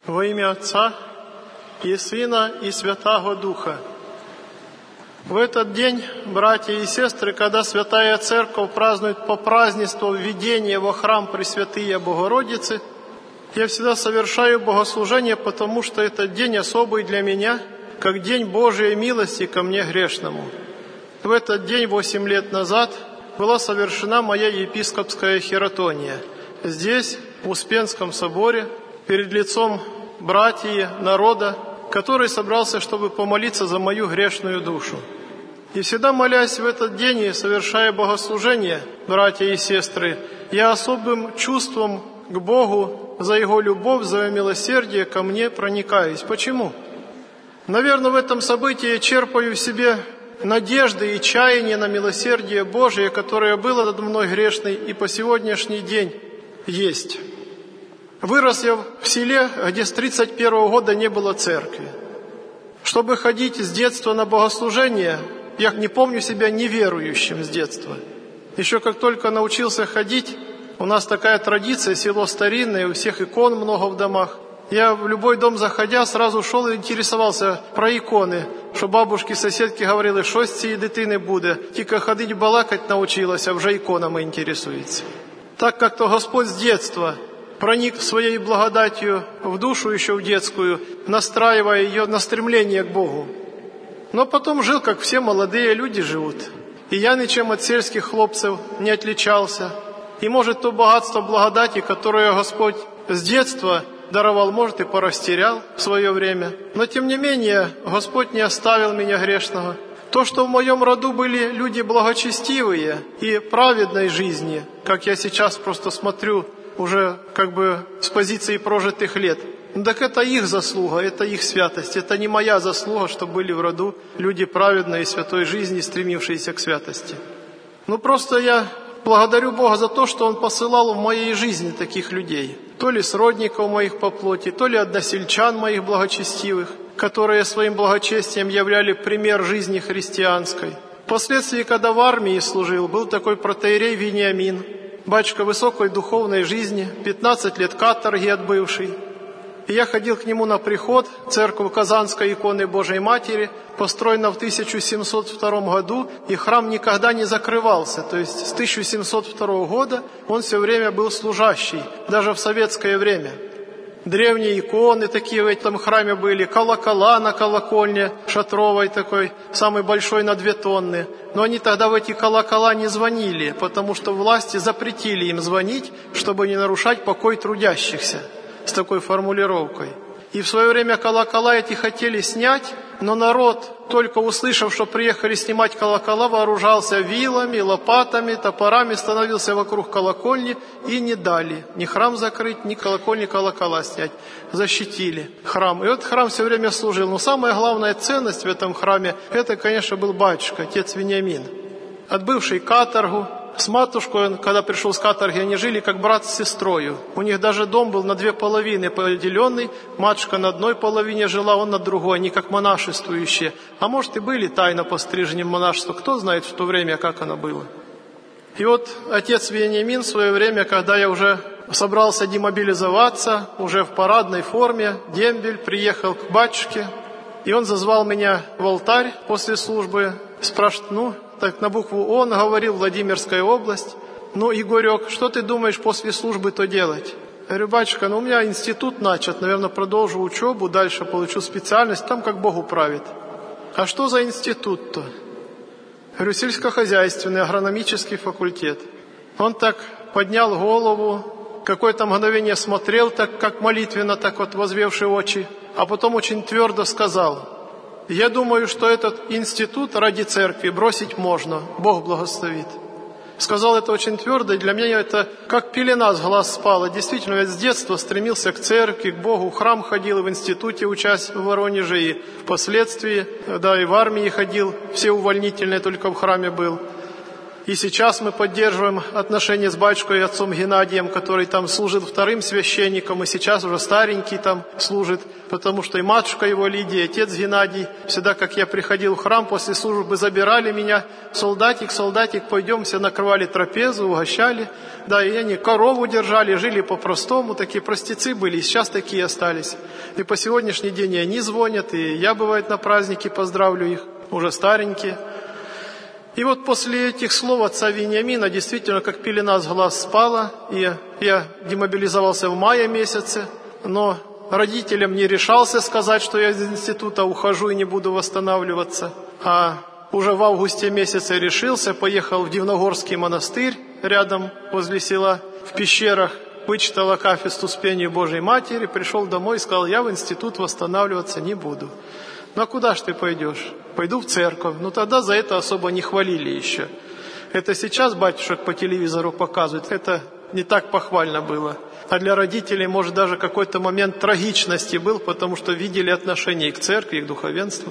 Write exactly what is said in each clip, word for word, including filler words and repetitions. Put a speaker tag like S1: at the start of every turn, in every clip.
S1: Во имя Отца и Сына и Святаго Духа. В этот день, братья и сестры, когда Святая Церковь празднует по празднеству введения во храм Пресвятые Богородицы, я всегда совершаю богослужение, потому что этот день особый для меня, как день Божией милости ко мне грешному. В этот день, восемь лет назад, была совершена моя епископская хиротония. Здесь, в Успенском соборе, перед лицом братьев, народа, который собрался, чтобы помолиться за мою грешную душу. И всегда молясь в этот день и совершая богослужение, братья и сестры, я особым чувством к Богу за Его любовь, за Его милосердие ко мне проникаюсь. Почему? Наверное, в этом событии я черпаю в себе надежды и чаяние на милосердие Божие, которое было над мной грешной и по сегодняшний день есть. Вырос я в селе, где с тридцать первого года не было церкви. Чтобы ходить с детства на богослужение, я не помню себя неверующим с детства. Еще как только научился ходить, у нас такая традиция, село старинное, у всех икон много в домах. Я в любой дом заходя, сразу шел и интересовался про иконы, що бабушки, соседки говорили, що з цієї дитини буде, тільки ходить балакать научилась, а вже иконами интересуется. Так как-то Господь с детства проник своей благодатью в душу еще в детскую, настраивая ее на стремление к Богу. Но потом жил, как все молодые люди живут. И я ничем от сельских хлопцев не отличался. И может то богатство благодати, которое Господь с детства даровал, может и порастерял в свое время. Но тем не менее, Господь не оставил меня грешного. То, что в моем роду были люди благочестивые и праведной жизни, как я сейчас просто смотрю, уже как бы с позиции прожитых лет. Ну, так это их заслуга, это их святость. Это не моя заслуга, что были в роду люди праведной и святой жизни, стремившиеся к святости. Ну, просто я благодарю Бога за то, что Он посылал в моей жизни таких людей. То ли сродников моих по плоти, то ли односельчан моих благочестивых, которые своим благочестием являли пример жизни христианской. Впоследствии, когда в армии служил, был такой протоиерей Вениамин, батюшка высокой духовной жизни, пятнадцать лет каторги отбывший. И я ходил к нему на приход, церковь Казанской иконы Божией Матери, построена в тысяча семьсот втором году, и храм никогда не закрывался. То есть с тысяча семьсот второго года он все время был служащий, даже в советское время. Древние иконы такие в этом храме были, колокола на колокольне шатровой такой, самый большой на две тонны. Но они тогда в эти колокола не звонили, потому что власти запретили им звонить, чтобы не нарушать покой трудящихся, с такой формулировкой. И в свое время колокола эти хотели снять, но народ, только услышав, что приехали снимать колокола, вооружался вилами, лопатами, топорами, становился вокруг колокольни и не дали ни храм закрыть, ни колокольни, колокола снять. Защитили храм. И вот храм все время служил. Но самая главная ценность в этом храме, это, конечно, был батюшка, отец Вениамин, отбывший каторгу. С матушкой, он, когда пришел с каторги, они жили как брат с сестрою. У них даже дом был на две половины поделенный. Матушка на одной половине жила, он на другой. Они как монашествующие. А может и были тайно пострижены в монашество. Кто знает в то время, как оно было. И вот отец Вениамин в свое время, когда я уже собрался демобилизоваться, уже в парадной форме, дембель, приехал к батюшке. И он зазвал меня в алтарь после службы. Спрашивает, ну... Так на букву О он говорил, Владимирская область. Ну, Игорек, что ты думаешь после службы-то делать? Я говорю, батюшка, ну у меня институт начат, наверное, продолжу учебу, дальше получу специальность, там как Бог управит. А что за институт-то? Я говорю, сельскохозяйственный, агрономический факультет. Он так поднял голову, какое-то мгновение смотрел, так как молитвенно, так вот возвевши очи, а потом очень твердо сказал: я думаю, что этот институт ради церкви бросить можно. Бог благословит. Сказал это очень твердо, и для меня это как пелена с глаз спала. Действительно, я с детства стремился к церкви, к Богу. В храм ходил, и в институте учась в Воронеже, и впоследствии, да, и в армии ходил. Все увольнительные, только в храме был. И сейчас мы поддерживаем отношения с батюшкой и отцом Геннадием, который там служит вторым священником, и сейчас уже старенький там служит, потому что и матушка его Лидия, и отец Геннадий, всегда, как я приходил в храм после службы, забирали меня, солдатик, солдатик, пойдем, все накрывали трапезу, угощали, да, и они корову держали, жили по-простому, такие простецы были, и сейчас такие остались. И по сегодняшний день и они звонят, и я, бывает, на праздники поздравлю их, уже старенькие. И вот после этих слов отца Вениамина действительно как пелена с глаз спала, и я демобилизовался в мае месяце, но родителям не решался сказать, что я из института ухожу и не буду восстанавливаться, а уже в августе месяце решился, поехал в Дивногорский монастырь рядом возле села, в пещерах, вычитал акафист Успению Божией Матери, пришел домой и сказал, я в институт восстанавливаться не буду. Ну а куда ж ты пойдешь? Пойду в церковь. Ну тогда за это особо не хвалили еще. Это сейчас батюшек по телевизору показывают. Это не так похвально было. А для родителей, может, даже какой-то момент трагичности был, потому что видели отношение и к церкви, и к духовенству.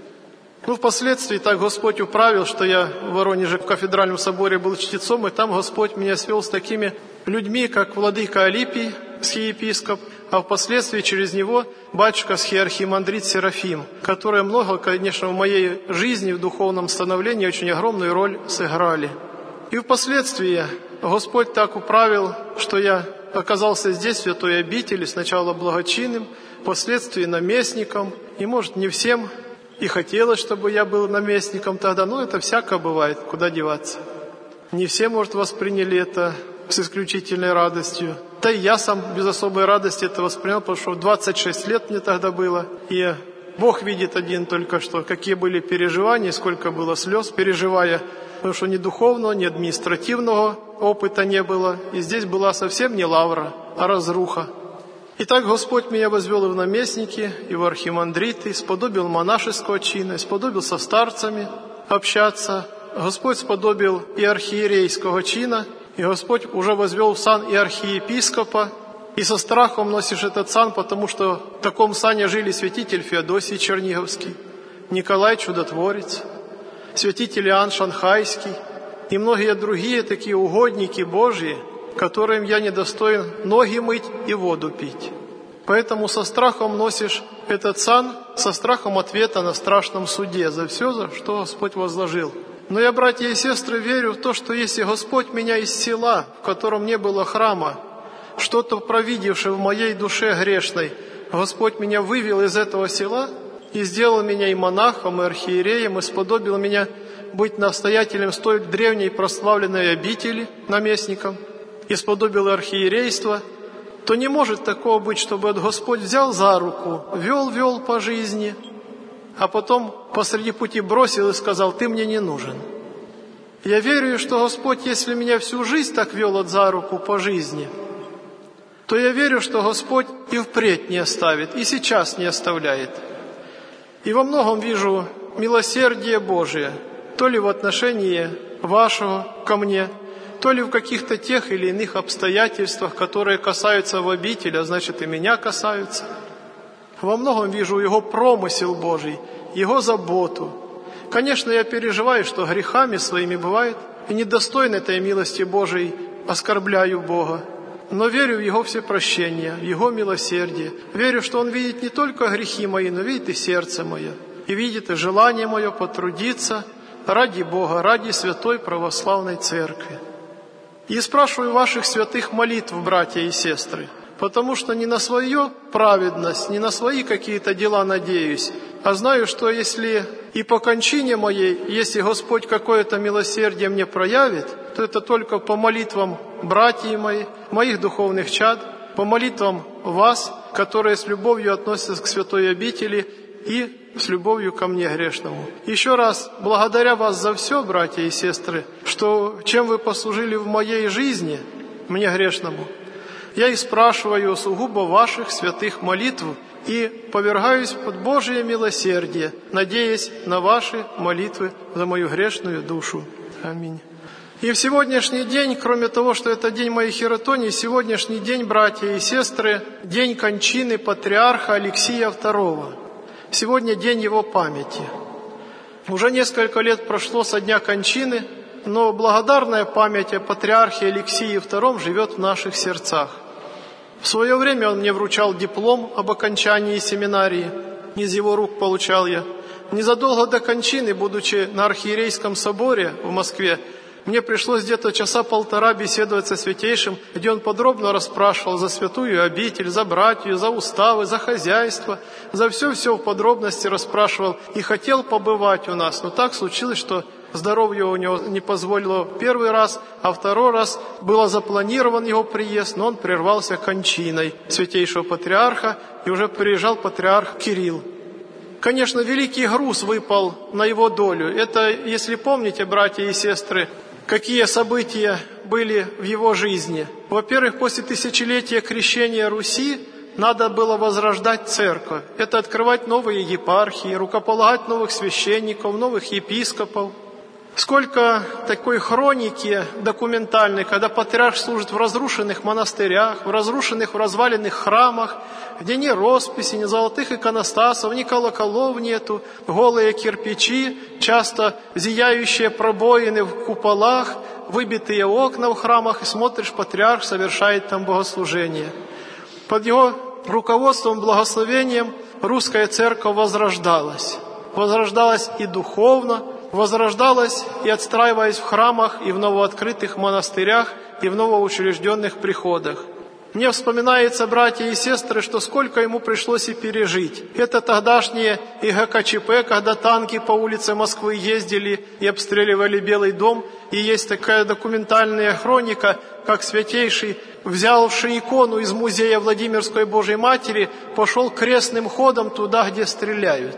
S1: Ну, впоследствии так Господь управил, что я в Воронеже в кафедральном соборе был чтецом, и там Господь меня свел с такими людьми, как владыка Алипий, схиепископ, а впоследствии через него батюшка схиархимандрит Серафим, которые много, конечно, в моей жизни, в духовном становлении очень огромную роль сыграли. И впоследствии Господь так управил, что я оказался здесь, в святой обители, сначала благочинным, впоследствии наместником, и, может, не всем и хотелось, чтобы я был наместником тогда, но это всяко бывает, куда деваться. Не все, может, восприняли это с исключительной радостью. Да и я сам без особой радости это воспринял, потому что двадцать шесть лет мне тогда было. И Бог видит один только что, какие были переживания, сколько было слез, переживая, потому что ни духовного, ни административного опыта не было. И здесь была совсем не лавра, а разруха. Итак, Господь меня возвел и в наместники, и в архимандриты, сподобил монашеского чина, сподобил со старцами общаться. Господь сподобил и архиерейского чина, и Господь уже возвел в сан и архиепископа, и со страхом носишь этот сан, потому что в таком сане жили святитель Феодосий Черниговский, Николай Чудотворец, святитель Иоанн Шанхайский и многие другие такие угодники Божьи, которым я недостоин ноги мыть и воду пить. Поэтому со страхом носишь этот сан, со страхом ответа на страшном суде за все, за что Господь возложил. Но я, братья и сестры, верю в то, что если Господь меня из села, в котором не было храма, что-то провидевший в моей душе грешной, Господь меня вывел из этого села и сделал меня и монахом, и архиереем, и сподобил меня быть настоятелем столь древней прославленной обители, наместником, и сподобил архиерейство, то не может такого быть, чтобы Господь взял за руку, вел-вел по жизни, а потом посреди пути бросил и сказал, ты мне не нужен. Я верю, что Господь, если меня всю жизнь так вел от за руку по жизни, то я верю, что Господь и впредь не оставит, и сейчас не оставляет. И во многом вижу милосердие Божие, то ли в отношении вашего ко мне, то ли в каких-то тех или иных обстоятельствах, которые касаются в обители, а значит и меня касаются. Во многом вижу Его промысел Божий, Его заботу. Конечно, я переживаю, что грехами своими бывает, и недостойно этой милости Божией оскорбляю Бога. Но верю в Его всепрощение, в Его милосердие. Верю, что Он видит не только грехи мои, но видит и сердце мое. И видит и желание мое потрудиться ради Бога, ради святой православной церкви. И спрашиваю ваших святых молитв, братья и сестры, потому что не на свою праведность, не на свои какие-то дела надеюсь, а знаю, что если и по кончине моей, если Господь какое-то милосердие мне проявит, то это только по молитвам братьев моих, моих духовных чад, по молитвам вас, которые с любовью относятся к святой обители и с любовью ко мне грешному. Еще раз, благодаря вас за все, братья и сестры, что чем вы послужили в моей жизни, мне грешному, я и спрашиваю сугубо ваших святых молитв и повергаюсь под Божие милосердие, надеясь на ваши молитвы за мою грешную душу. Аминь. И в сегодняшний день, кроме того, что это день моей хиротонии, сегодняшний день, братья и сестры, день кончины патриарха Алексия второго. Сегодня день его памяти. Уже несколько лет прошло со дня кончины но благодарная память о патриархе Алексии втором живет в наших сердцах. В свое время он мне вручал диплом об окончании семинарии, из его рук получал я. Незадолго до кончины, будучи на Архиерейском соборе в Москве, мне пришлось где-то часа полтора беседовать со Святейшим, где он подробно расспрашивал за святую обитель, за братью, за уставы, за хозяйство, за все-все в подробности расспрашивал и хотел побывать у нас. Но так случилось, что здоровье у него не позволило первый раз, а второй раз был запланирован его приезд, но он прервался кончиной Святейшего Патриарха, и уже приезжал Патриарх Кирилл. Конечно, великий груз выпал на его долю. Это, если помните, братья и сестры, какие события были в его жизни. Во-первых, после тысячелетия крещения Руси надо было возрождать церковь. Это открывать новые епархии, рукополагать новых священников, новых епископов. Сколько такой хроники документальной, когда патриарх служит в разрушенных монастырях, в разрушенных, в разваленных храмах, где ни росписи, ни золотых иконостасов, ни колоколов нету, голые кирпичи, часто зияющие пробоины в куполах, выбитые окна в храмах, и смотришь, патриарх совершает там богослужение. Под его руководством, благословением русская церковь возрождалась. Возрождалась и духовно, возрождалась и отстраиваясь в храмах, и в новооткрытых монастырях, и в новоучрежденных приходах. Мне вспоминается, братья и сестры, что сколько ему пришлось и пережить. Это тогдашние и гэ ка че пэ, когда танки по улице Москвы ездили и обстреливали Белый дом. И есть такая документальная хроника, как Святейший, взявший икону из музея Владимирской Божьей Матери, пошел крестным ходом туда, где стреляют,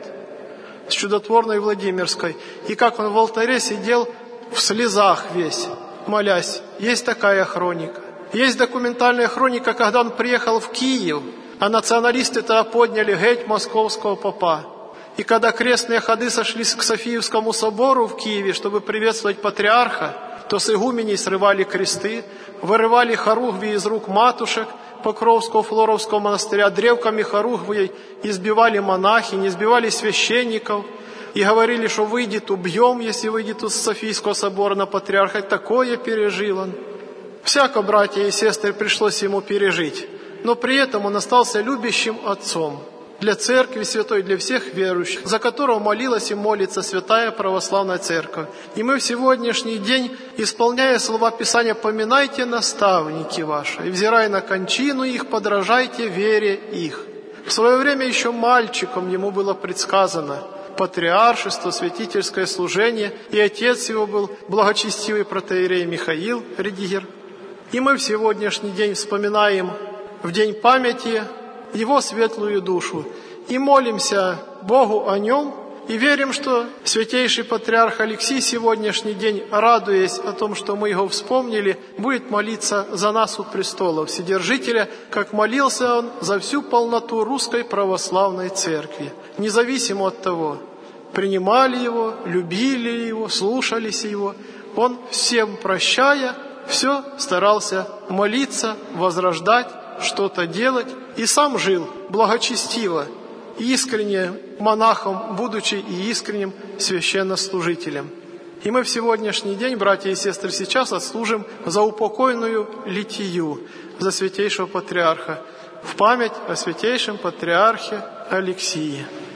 S1: с чудотворной Владимирской. И как он в алтаре сидел в слезах весь, молясь. Есть такая хроника. Есть документальная хроника, когда он приехал в Киев, а националисты-то подняли геть московского попа. И когда крестные ходы сошлись к Софиевскому собору в Киеве, чтобы приветствовать патриарха, то с игуменей срывали кресты, вырывали хоругви из рук матушек Покровского Флоровского монастыря, древками хоругвей избивали монахинь, избивали священников и говорили, что выйдет, убьем, если выйдет из Софийского собора на патриарха. Такое пережил он. Всяко, братья и сестры, пришлось ему пережить, но при этом он остался любящим отцом для Церкви Святой, для всех верующих, за которого молилась и молится Святая Православная Церковь. И мы в сегодняшний день, исполняя слова Писания, поминайте наставники ваши, и, взирая на кончину их, подражайте вере их. В свое время еще мальчиком ему было предсказано патриаршество, святительское служение, и отец его был благочестивый протоиерей Михаил Редигер. И мы в сегодняшний день вспоминаем в день памяти его светлую душу и молимся Богу о нем, и верим, что святейший патриарх Алексий сегодняшний день, радуясь о том, что мы его вспомнили, будет молиться за нас у престола Вседержителя, как молился он за всю полноту Русской Православной Церкви, независимо от того, принимали его, любили его, слушались его. Он, всем прощая, все старался молиться, возрождать, что-то делать, и сам жил благочестиво, искренне монахом, будучи и искренним священнослужителем. И мы в сегодняшний день, братья и сестры, сейчас отслужим за упокойную литию, за святейшего патриарха, в память о святейшем патриархе Алексии.